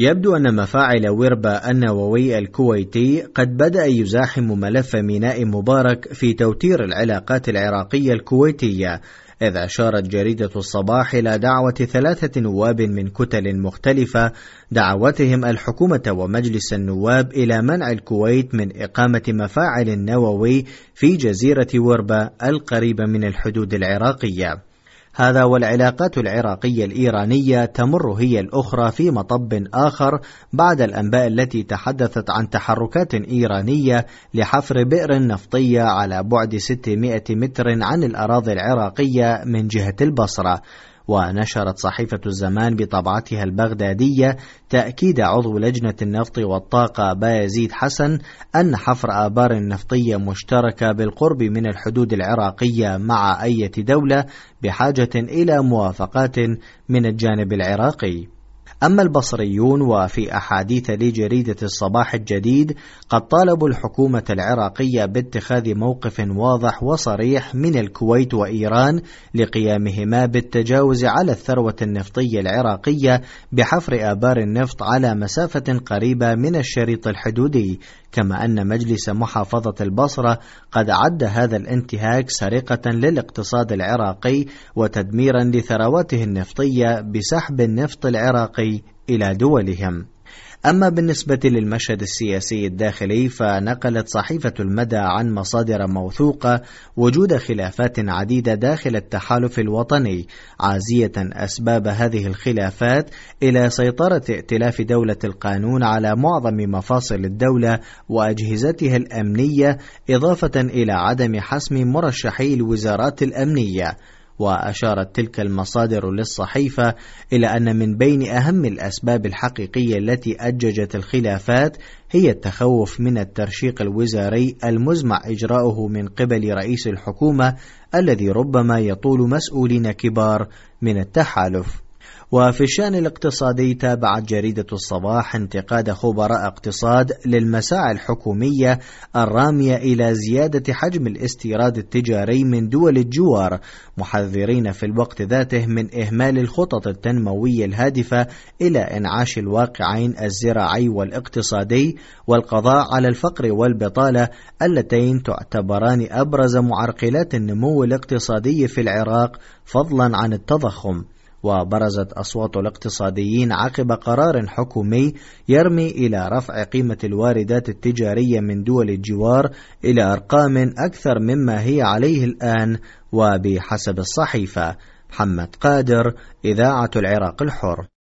يبدو أن مفاعل وربا النووي الكويتي قد بدأ يزاحم ملف ميناء مبارك في توتير العلاقات العراقية الكويتية، إذ أشارت جريدة الصباح إلى دعوة 3 نواب من كتل مختلفة دعوتهم الحكومة ومجلس النواب إلى منع الكويت من إقامة مفاعل نووي في جزيرة وربا القريبة من الحدود العراقية. هذا والعلاقات العراقية الإيرانية تمر هي الأخرى في مطب آخر بعد الأنباء التي تحدثت عن تحركات إيرانية لحفر بئر نفطية على بعد 600 متر عن الأراضي العراقية من جهة البصرة. ونشرت صحيفة الزمان بطبعتها البغدادية تأكيد عضو لجنة النفط والطاقة بايزيد حسن أن حفر آبار نفطية مشتركة بالقرب من الحدود العراقية مع أي دولة بحاجة إلى موافقات من الجانب العراقي. أما البصريون وفي أحاديث لجريدة الصباح الجديد قد طالبوا الحكومة العراقية باتخاذ موقف واضح وصريح من الكويت وإيران لقيامهما بالتجاوز على الثروة النفطية العراقية بحفر آبار النفط على مسافة قريبة من الشريط الحدودي، كما أن مجلس محافظة البصرة قد عد هذا الانتهاك سرقة للاقتصاد العراقي وتدميرا لثرواته النفطية بسحب النفط العراقي إلى دولهم. أما بالنسبة للمشهد السياسي الداخلي فنقلت صحيفة المدى عن مصادر موثوقة وجود خلافات عديدة داخل التحالف الوطني، عازية أسباب هذه الخلافات إلى سيطرة ائتلاف دولة القانون على معظم مفاصل الدولة وأجهزتها الأمنية، إضافة إلى عدم حسم مرشحي الوزارات الأمنية. وأشارت تلك المصادر للصحيفة إلى أن من بين أهم الأسباب الحقيقية التي أججت الخلافات هي التخوف من الترشيق الوزاري المزمع إجراؤه من قبل رئيس الحكومة الذي ربما يطول مسؤولين كبار من التحالف. وفي الشأن الاقتصادي تابعت جريدة الصباح انتقاد خبراء اقتصاد للمساعي الحكومية الرامية إلى زيادة حجم الاستيراد التجاري من دول الجوار، محذرين في الوقت ذاته من إهمال الخطط التنموية الهادفة إلى إنعاش الواقعين الزراعي والاقتصادي والقضاء على الفقر والبطالة اللتين تعتبران أبرز معرقلات النمو الاقتصادي في العراق فضلا عن التضخم. وبرزت أصوات الاقتصاديين عقب قرار حكومي يرمي إلى رفع قيمة الواردات التجارية من دول الجوار إلى أرقام أكثر مما هي عليه الآن. وبحسب الصحيفة، محمد قادر، إذاعة العراق الحر.